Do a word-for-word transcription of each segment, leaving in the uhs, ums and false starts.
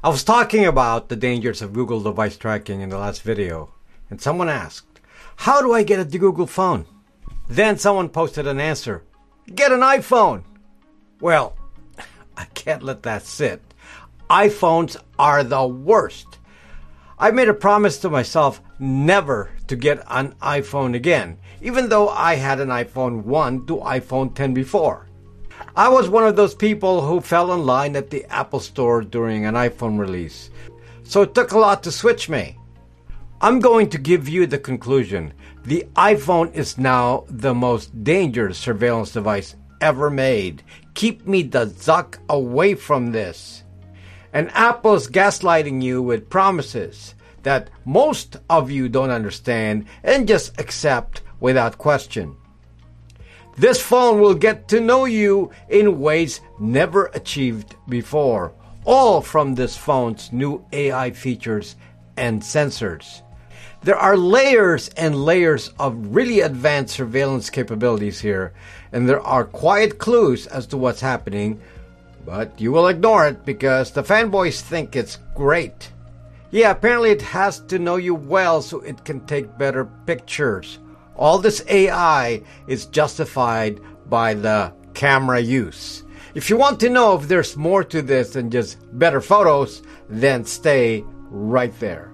I was talking about the dangers of Google device tracking in the last video, and someone asked, how do I get a Google phone? Then someone posted an answer, get an iPhone. Well, I can't let that sit. iPhones are the worst. I made a promise to myself never to get an iPhone again, even though I had an iPhone one to iPhone ten before. I was one of those people who fell in line at the Apple Store during an iPhone release, so it took a lot to switch me. I'm going to give you the conclusion. The iPhone is now the most dangerous surveillance device ever made. Keep me the zuck away from this. And Apple is gaslighting you with promises that most of you don't understand and just accept without question. This phone will get to know you in ways never achieved before, all from this phone's new A I features and sensors. There are layers and layers of really advanced surveillance capabilities here, and there are quiet clues as to what's happening, but you will ignore it because the fanboys think it's great. Yeah, apparently it has to know you well so it can take better pictures. All this A I is justified by the camera use. If you want to know if there's more to this than just better photos, then stay right there.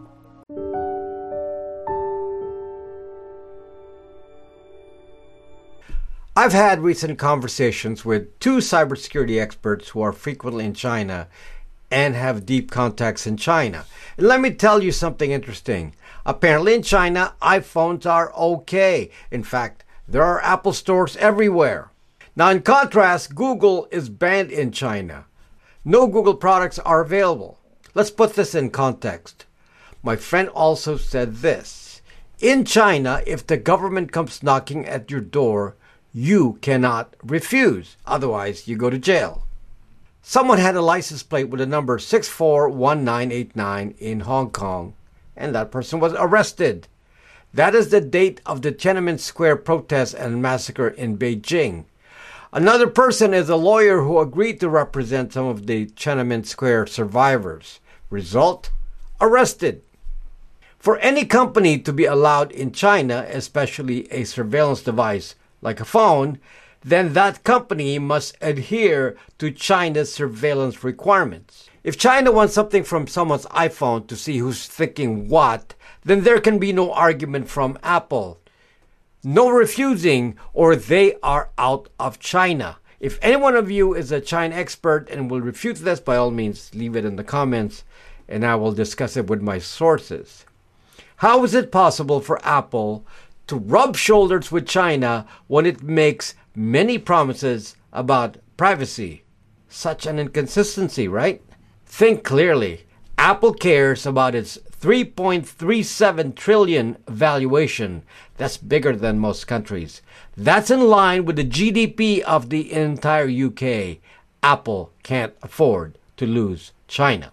I've had recent conversations with two cybersecurity experts who are frequently in China and have deep contacts in China. And let me tell you something interesting. Apparently in China, iPhones are okay. In fact, there are Apple stores everywhere. Now in contrast, Google is banned in China. No Google products are available. Let's put this in context. My friend also said this. In China, if the government comes knocking at your door, you cannot refuse. Otherwise, you go to jail. Someone had a license plate with the number six four one nine eight nine in Hong Kong, and that person was arrested. That is the date of the Tiananmen Square protest and massacre in Beijing. Another person is a lawyer who agreed to represent some of the Tiananmen Square survivors. Result? Arrested. For any company to be allowed in China, especially a surveillance device like a phone, then that company must adhere to China's surveillance requirements. If China wants something from someone's iPhone to see who's thinking what, then there can be no argument from Apple. No refusing, or they are out of China. If any one of you is a China expert and will refute this, by all means, leave it in the comments, and I will discuss it with my sources. How is it possible for Apple to rub shoulders with China when it makes many promises about privacy? Such an inconsistency, right? Think clearly. Apple cares about its three point three seven trillion valuation. That's bigger than most countries. That's in line with the G D P of the entire U K. Apple can't afford to lose China.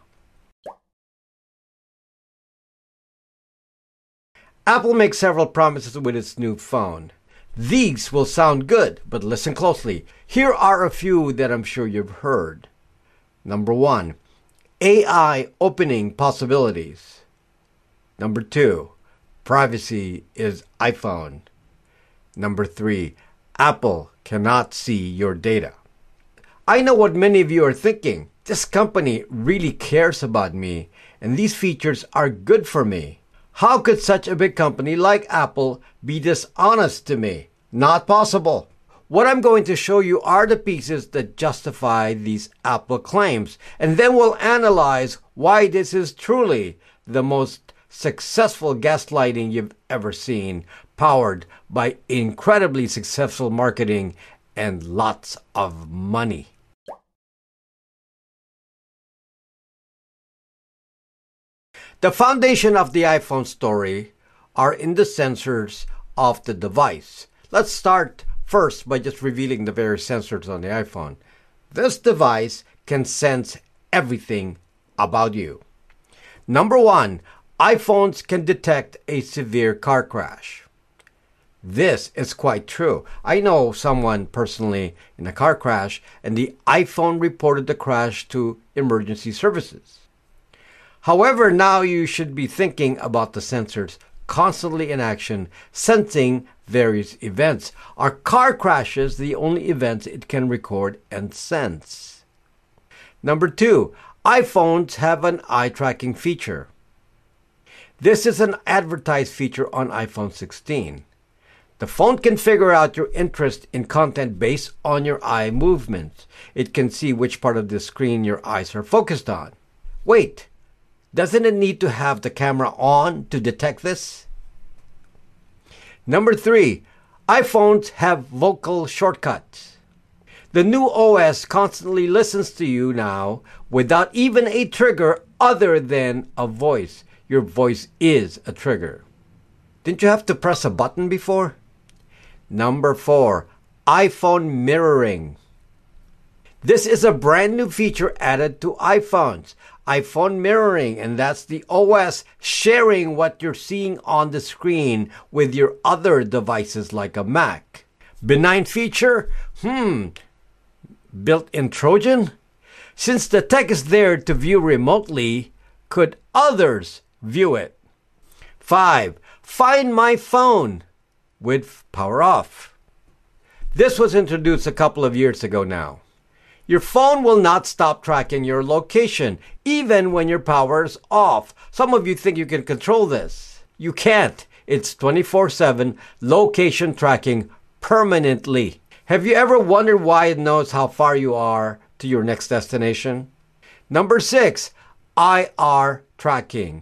Apple makes several promises with its new phone. These will sound good, but listen closely. Here are a few that I'm sure you've heard. Number one, A I opening possibilities. Number two, privacy is iPhone. Number three, Apple cannot see your data. I know what many of you are thinking. This company really cares about me, and these features are good for me. How could such a big company like Apple be dishonest to me? Not possible. What I'm going to show you are the pieces that justify these Apple claims, and then we'll analyze why this is truly the most successful gaslighting you've ever seen, powered by incredibly successful marketing and lots of money. The foundation of the iPhone story are in the sensors of the device. Let's start first by just revealing the various sensors on the iPhone. This device can sense everything about you. Number one, iPhones can detect a severe car crash. This is quite true. I know someone personally in a car crash, and the iPhone reported the crash to emergency services. However, now you should be thinking about the sensors constantly in action, sensing various events. Are car crashes the only events it can record and sense? Number two, iPhones have an eye tracking feature. This is an advertised feature on iPhone sixteen. The phone can figure out your interest in content based on your eye movements. It can see which part of the screen your eyes are focused on. Wait, doesn't it need to have the camera on to detect this? Number three, iPhones have vocal shortcuts. The new O S constantly listens to you now without even a trigger other than a voice. Your voice is a trigger. Didn't you have to press a button before? Number four, iPhone mirroring. This is a brand new feature added to iPhones. iPhone mirroring, and that's the O S sharing what you're seeing on the screen with your other devices like a Mac. Benign feature? Hmm. Built-in Trojan? Since the tech is there to view remotely, could others view it? Five. Find My Phone with power off. This was introduced a couple of years ago now. Your phone will not stop tracking your location, even when your power is off. Some of you think you can control this. You can't. It's twenty-four seven location tracking permanently. Have you ever wondered why it knows how far you are to your next destination? Number six, I R tracking.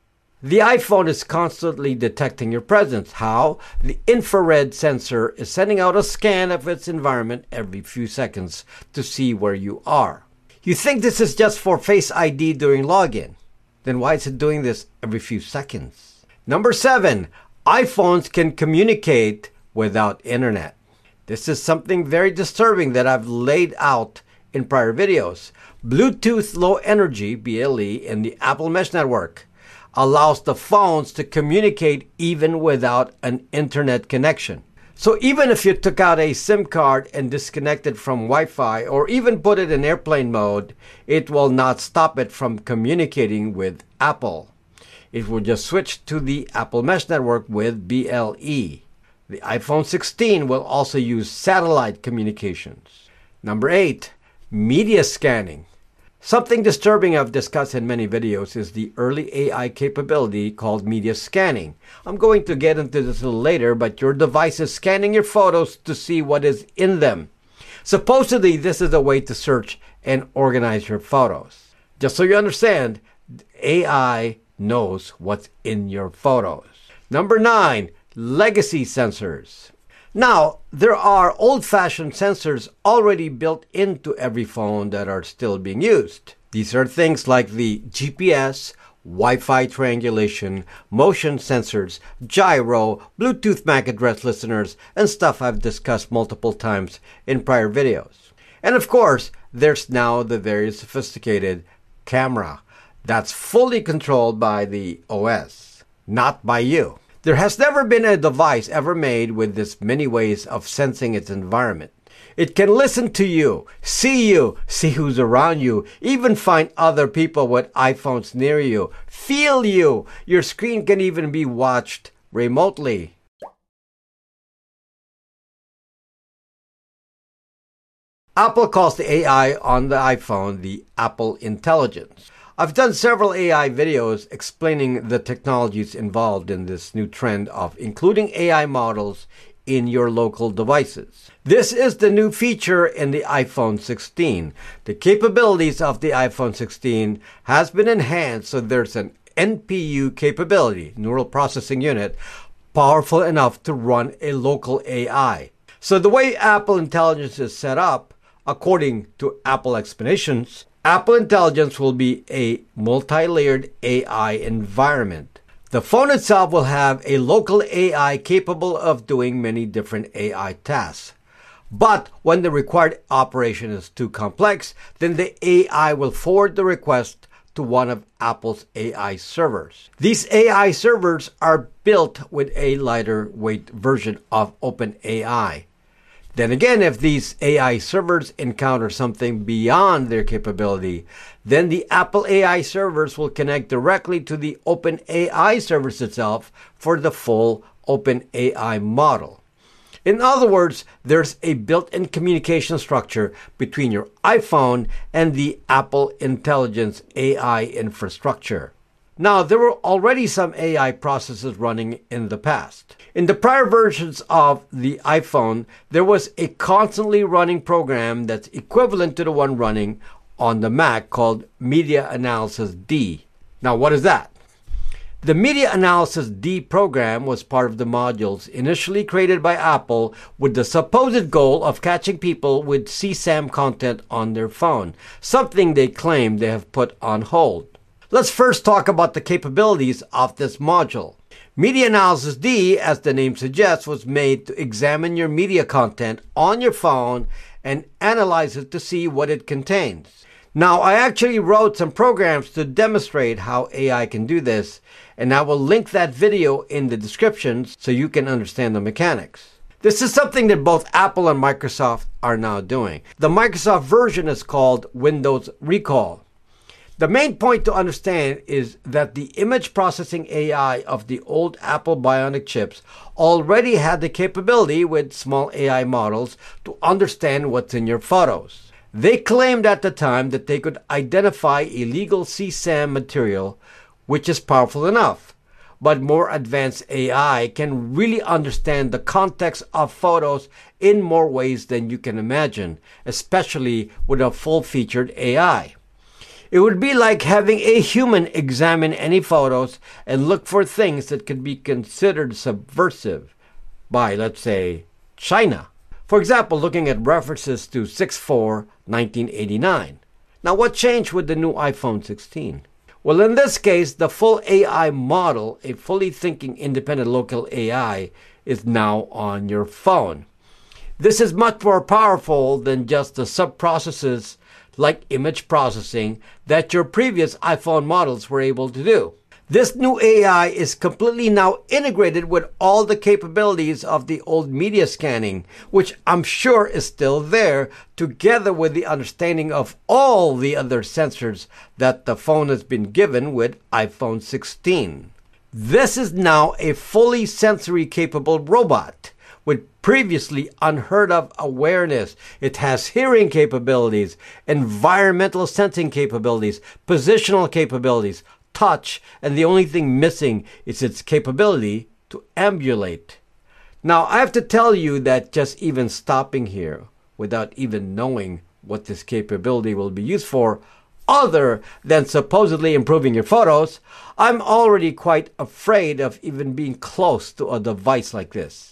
The iPhone is constantly detecting your presence. How? The infrared sensor is sending out a scan of its environment every few seconds to see where you are. You think this is just for Face I D during login? Then why is it doing this every few seconds? Number seven, iPhones can communicate without internet. This is something very disturbing that I've laid out in prior videos. Bluetooth Low Energy, B L E, in the Apple Mesh Network allows the phones to communicate even without an internet connection. So even if you took out a SIM card and disconnected from Wi-Fi or even put it in airplane mode, it will not stop it from communicating with Apple. It will just switch to the Apple Mesh Network with B L E. The iPhone sixteen will also use satellite communications. Number eight, media scanning. Something disturbing I've discussed in many videos is the early A I capability called media scanning. I'm going to get into this a little later, but your device is scanning your photos to see what is in them. Supposedly, this is a way to search and organize your photos. Just so you understand, A I knows what's in your photos. Number nine, legacy sensors. Now, there are old-fashioned sensors already built into every phone that are still being used. These are things like the G P S, Wi-Fi triangulation, motion sensors, gyro, Bluetooth M A C address listeners, and stuff I've discussed multiple times in prior videos. And of course, there's now the very sophisticated camera that's fully controlled by the O S, not by you. There has never been a device ever made with this many ways of sensing its environment. It can listen to you, see you, see who's around you, even find other people with iPhones near you, feel you. Your screen can even be watched remotely. Apple calls the A I on the iPhone the Apple Intelligence. I've done several A I videos explaining the technologies involved in this new trend of including A I models in your local devices. This is the new feature in the iPhone sixteen. The capabilities of the iPhone sixteen has been enhanced, so there's an N P U capability, neural processing unit, powerful enough to run a local A I. So the way Apple Intelligence is set up, according to Apple explanations, Apple Intelligence will be a multi-layered A I environment. The phone itself will have a local A I capable of doing many different A I tasks. But when the required operation is too complex, then the A I will forward the request to one of Apple's A I servers. These A I servers are built with a lighter weight version of OpenAI. Then again, if these A I servers encounter something beyond their capability, then the Apple A I servers will connect directly to the OpenAI servers itself for the full OpenAI model. In other words, there's a built-in communication structure between your iPhone and the Apple Intelligence A I infrastructure. Now, there were already some A I processes running in the past. In the prior versions of the iPhone, there was a constantly running program that's equivalent to the one running on the Mac called Media Analysis D. Now, what is that? The Media Analysis D program was part of the modules initially created by Apple with the supposed goal of catching people with C SAM content on their phone, something they claim they have put on hold. Let's first talk about the capabilities of this module. Media Analysis D, as the name suggests, was made to examine your media content on your phone and analyze it to see what it contains. Now, I actually wrote some programs to demonstrate how A I can do this, and I will link that video in the description so you can understand the mechanics. This is something that both Apple and Microsoft are now doing. The Microsoft version is called Windows Recall. The main point to understand is that the image processing A I of the old Apple Bionic chips already had the capability with small A I models to understand what's in your photos. They claimed at the time that they could identify illegal C SAM material, which is powerful enough. But more advanced A I can really understand the context of photos in more ways than you can imagine, especially with a full-featured A I. It would be like having a human examine any photos and look for things that could be considered subversive by, let's say, China. For example, looking at references to six four nineteen eighty-nine. Now, what changed with the new iPhone sixteen? Well, in this case, the full A I model, a fully thinking independent local A I, is now on your phone. This is much more powerful than just the sub-processes like image processing that your previous iPhone models were able to do. This new A I is completely now integrated with all the capabilities of the old media scanning, which I'm sure is still there, together with the understanding of all the other sensors that the phone has been given with iPhone sixteen. This is now a fully sensory capable robot with previously unheard of awareness. It has hearing capabilities, environmental sensing capabilities, positional capabilities, touch, and the only thing missing is its capability to ambulate. Now, I have to tell you that just even stopping here, without even knowing what this capability will be used for, other than supposedly improving your photos, I'm already quite afraid of even being close to a device like this.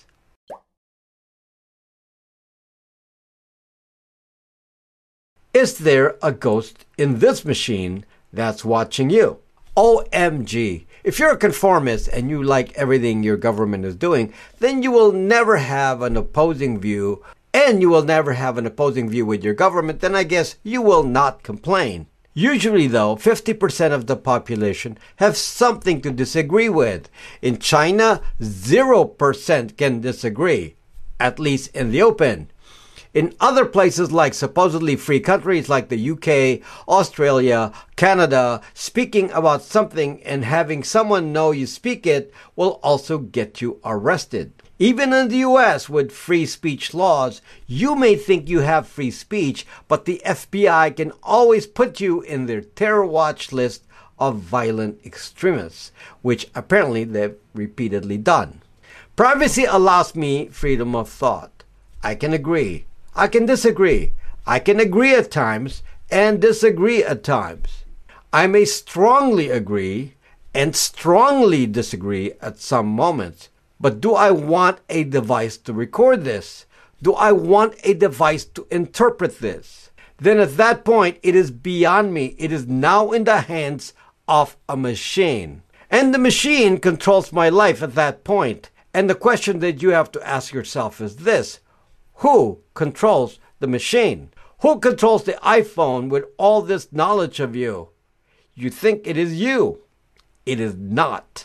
Is there a ghost in this machine that's watching you? O M G. If you're a conformist and you like everything your government is doing, then you will never have an opposing view, and you will never have an opposing view with your government, then I guess you will not complain. Usually, though, fifty percent of the population have something to disagree with. In China, zero percent can disagree, at least in the open. In other places like supposedly free countries like the U K, Australia, Canada, speaking about something and having someone know you speak it will also get you arrested. Even in the U S with free speech laws, you may think you have free speech, but the F B I can always put you in their terror watch list of violent extremists, which apparently they've repeatedly done. Privacy allows me freedom of thought. I can agree. I can disagree. I can agree at times and disagree at times. I may strongly agree and strongly disagree at some moments. But do I want a device to record this? Do I want a device to interpret this? Then at that point, it is beyond me. It is now in the hands of a machine. And the machine controls my life at that point. And the question that you have to ask yourself is this: who controls the machine? Who controls the iPhone with all this knowledge of you? You think it is you. It is not.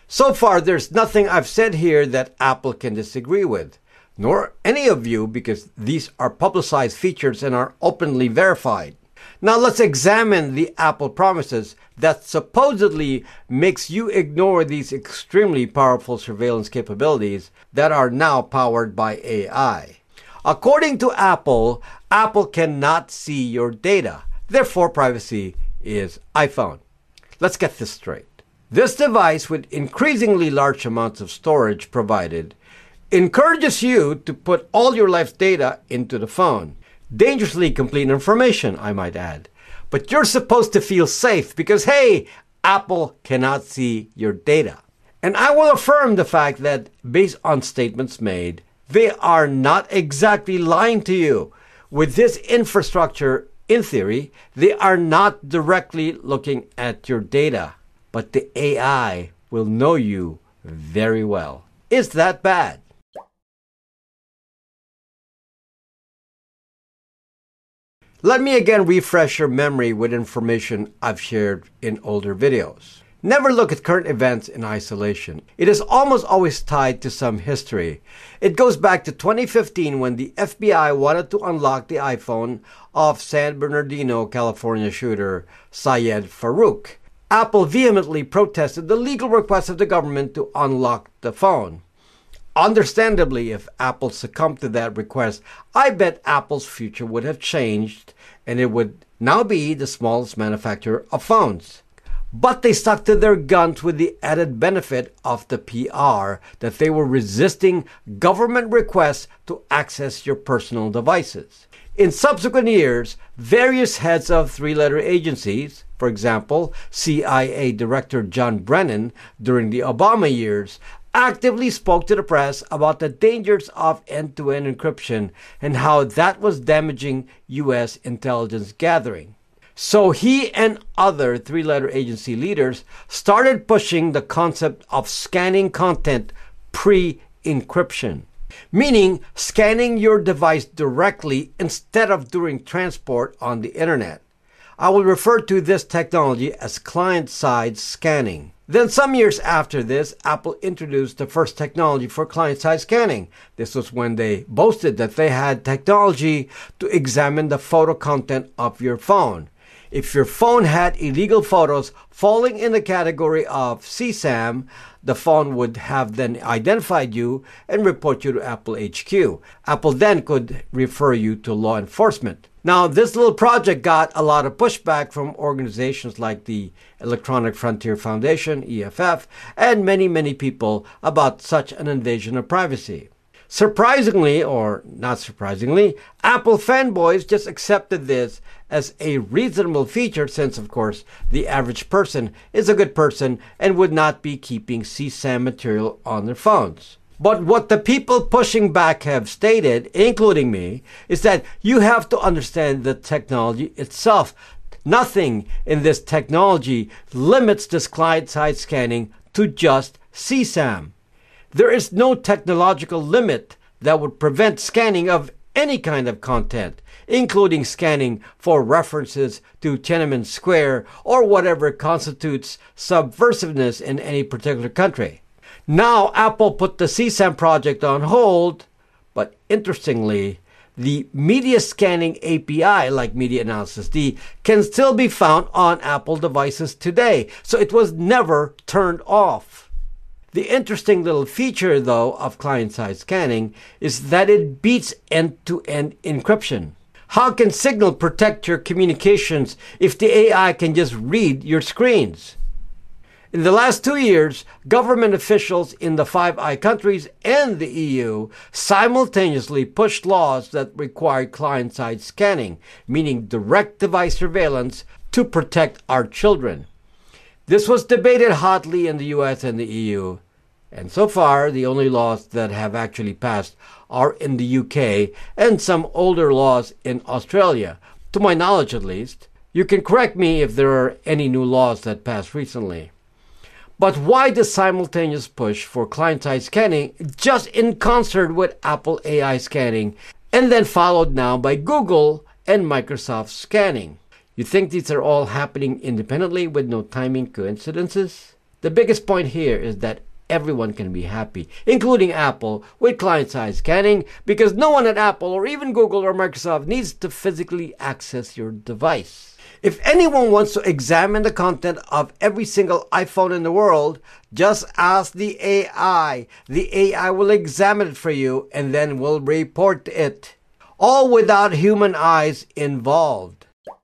So far, there's nothing I've said here that Apple can disagree with, nor any of you, because these are publicized features and are openly verified. Now let's examine the Apple promises that supposedly makes you ignore these extremely powerful surveillance capabilities that are now powered by A I. According to Apple, Apple cannot see your data. Therefore, privacy is iPhone. Let's get this straight. This device, with increasingly large amounts of storage provided, encourages you to put all your life's data into the phone. Dangerously complete information, I might add. But you're supposed to feel safe because, hey, Apple cannot see your data. And I will affirm the fact that, based on statements made, they are not exactly lying to you. With this infrastructure, in theory, they are not directly looking at your data, but the A I will know you very well. Is that bad? Let me again refresh your memory with information I've shared in older videos. Never look at current events in isolation. It is almost always tied to some history. It goes back to twenty fifteen when the F B I wanted to unlock the iPhone of San Bernardino, California shooter Syed Farook. Apple vehemently protested the legal request of the government to unlock the phone. Understandably, if Apple succumbed to that request, I bet Apple's future would have changed and it would now be the smallest manufacturer of phones. But they stuck to their guns with the added benefit of the P R that they were resisting government requests to access your personal devices. In subsequent years, various heads of three-letter agencies, for example, C I A Director John Brennan during the Obama years, actively spoke to the press about the dangers of end-to-end encryption and how that was damaging U S intelligence gathering. So he and other three-letter agency leaders started pushing the concept of scanning content pre-encryption, meaning scanning your device directly instead of during transport on the internet. I will refer to this technology as client-side scanning. Then some years after this, Apple introduced the first technology for client-side scanning. This was when they boasted that they had technology to examine the photo content of your phone. If your phone had illegal photos falling in the category of C SAM, the phone would have then identified you and report you to Apple H Q. Apple then could refer you to law enforcement. Now, this little project got a lot of pushback from organizations like the Electronic Frontier Foundation, E F F, and many, many people about such an invasion of privacy. Surprisingly, or not surprisingly, Apple fanboys just accepted this as a reasonable feature since, of course, the average person is a good person and would not be keeping C SAM material on their phones. But what the people pushing back have stated, including me, is that you have to understand the technology itself. Nothing in this technology limits this client-side scanning to just C SAM. There is no technological limit that would prevent scanning of any kind of content, including scanning for references to Tiananmen Square or whatever constitutes subversiveness in any particular country. Now, Apple put the C SAM project on hold, but interestingly, the media scanning A P I, like Media Analysis D, can still be found on Apple devices today, so it was never turned off. The interesting little feature, though, of client-side scanning is that it beats end-to-end encryption. How can Signal protect your communications if the A I can just read your screens? In the last two years, government officials in the Five Eyes countries and the E U simultaneously pushed laws that required client-side scanning, meaning direct device surveillance, to protect our children. This was debated hotly in the U S and the E U, and so far the only laws that have actually passed are in the U K and some older laws in Australia, to my knowledge at least. You can correct me if there are any new laws that passed recently. But why the simultaneous push for client-side scanning just in concert with Apple A I scanning, and then followed now by Google and Microsoft scanning? You think these are all happening independently with no timing coincidences? The biggest point here is that everyone can be happy, including Apple, with client-side scanning, because no one at Apple or even Google or Microsoft needs to physically access your device. If anyone wants to examine the content of every single iPhone in the world, just ask the A I. The A I will examine it for you and then will report it, all without human eyes involved.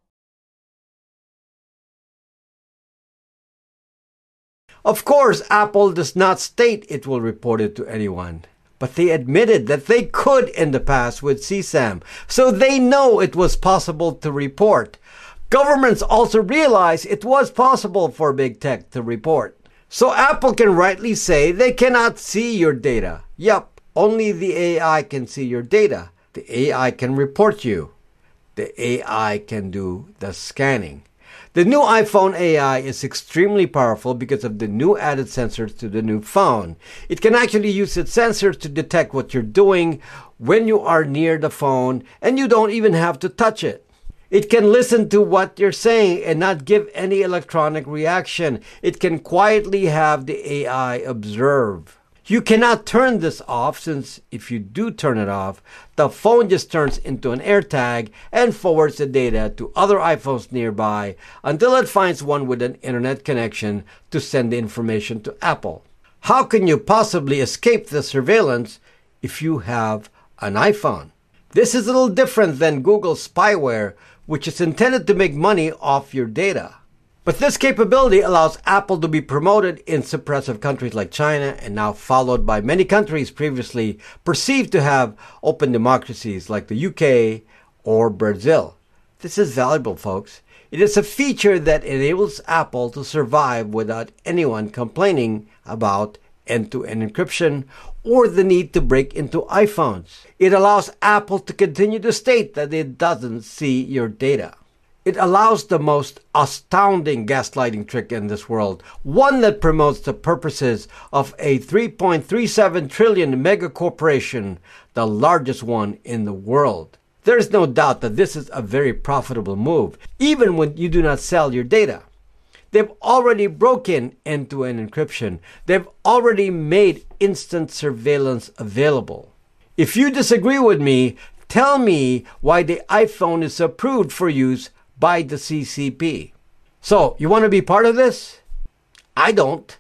Of course, Apple does not state it will report it to anyone, but they admitted that they could in the past with C SAM, so they know it was possible to report. Governments also realize it was possible for big tech to report. So Apple can rightly say they cannot see your data. Yup, only the A I can see your data. The A I can report you. The A I can do the scanning. The new iPhone A I is extremely powerful because of the new added sensors to the new phone. It can actually use its sensors to detect what you're doing when you are near the phone, and you don't even have to touch it. It can listen to what you're saying and not give any electronic reaction. It can quietly have the A I observe. You cannot turn this off, since if you do turn it off, the phone just turns into an AirTag and forwards the data to other iPhones nearby until it finds one with an internet connection to send the information to Apple. How can you possibly escape the surveillance if you have an iPhone? This is a little different than Google's spyware, which is intended to make money off your data. But this capability allows Apple to be promoted in suppressive countries like China, and now followed by many countries previously perceived to have open democracies like the U K or Brazil. This is valuable, folks. It is a feature that enables Apple to survive without anyone complaining about end-to-end encryption or the need to break into iPhones. It allows Apple to continue to state that it doesn't see your data. It allows the most astounding gaslighting trick in this world, one that promotes the purposes of a three point three seven trillion mega corporation, the largest one in the world. There is no doubt that this is a very profitable move, even when you do not sell your data. They've already broken end-to-end encryption. They've already made instant surveillance available. If you disagree with me, tell me why the iPhone is approved for use by the C C P. So, you want to be part of this? I don't.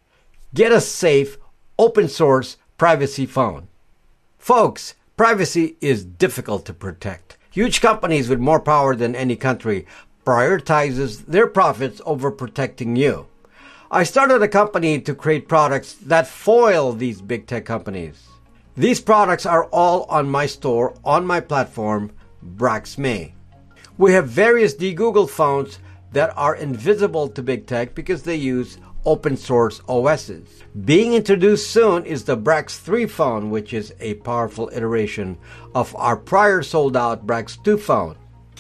Get a safe, open source privacy phone. Folks, privacy is difficult to protect. Huge companies with more power than any country prioritizes their profits over protecting you. I started a company to create products that foil these big tech companies. These products are all on my store, on my platform, Braxme. We have various de-Googled phones that are invisible to big tech because they use open source O Ss. Being introduced soon is the Brax three phone, which is a powerful iteration of our prior sold out Brax two phone.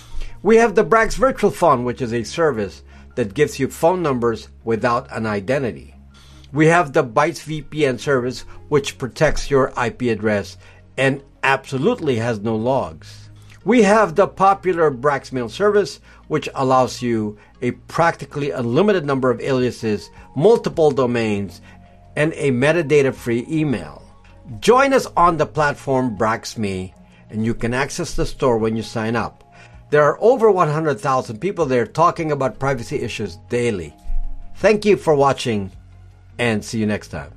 We have the Brax Virtual Phone, which is a service that gives you phone numbers without an identity. We have the Bytes V P N service, which protects your I P address and absolutely has no logs. We have the popular Braxmail service, which allows you a practically unlimited number of aliases, multiple domains, and a metadata-free email. Join us on the platform Braxme, and you can access the store when you sign up. There are over one hundred thousand people there talking about privacy issues daily. Thank you for watching, and see you next time.